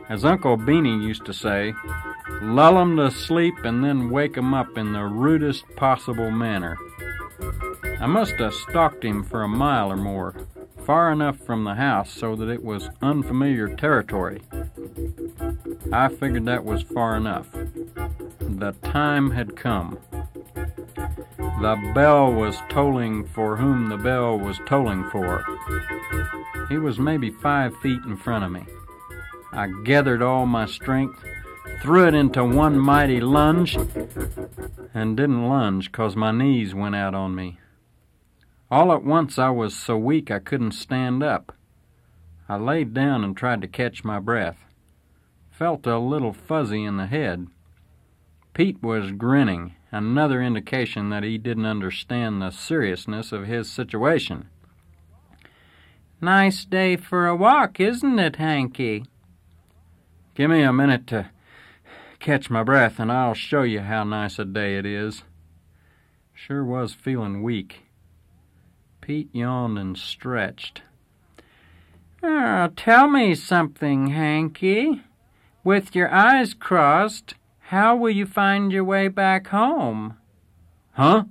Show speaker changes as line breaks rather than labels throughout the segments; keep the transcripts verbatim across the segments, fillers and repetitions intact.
As Uncle Beanie used to say, lull 'em to sleep and then wake 'em up in the rudest possible manner. I must have stalked him for a mile or more, far enough from the house so that it was unfamiliar territory. I figured that was far enough. The time had come. The bell was tolling for whom the bell was tolling for. He was maybe five feet in front of me. I gathered all my strength, threw it into one mighty lunge, and didn't lunge 'cause my knees went out on me. All at once I was so weak I couldn't stand up. I laid down and tried to catch my breath. Felt a little fuzzy in the head. Pete was grinning, another indication that he didn't understand the seriousness of his situation. "Nice day for a walk, isn't it, Hanky?" "Give me a minute to catch my breath, and I'll show you how nice a day it is." Sure was feeling weak. Pete yawned and stretched. Oh, "Tell me something, Hanky. With your eyes crossed, how will you find your way back home?" "Huh?"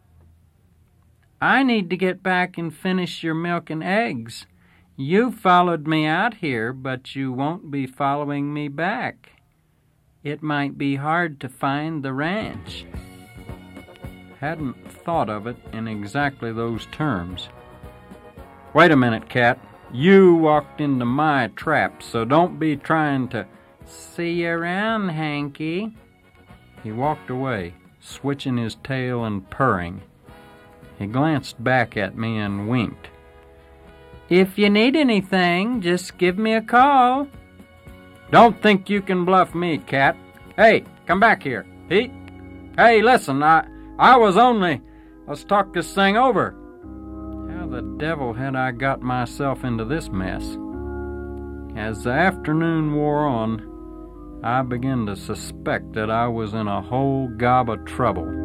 "I need to get back and finish your milk and eggs. You followed me out here, but you won't be following me back. It might be hard to find the ranch." Hadn't thought of it in exactly those terms. "Wait a minute, Cat. You walked into my trap, so don't be trying to—" "See you around, Hanky." He walked away, switching his tail and purring. He glanced back at me and winked. "If you need anything, just give me a call." "Don't think you can bluff me, Cat. Hey, come back here. Pete? Hey, listen, I, I was only... Let's talk this thing over." How the devil had I got myself into this mess? As the afternoon wore on, I began to suspect that I was in a whole gob of trouble.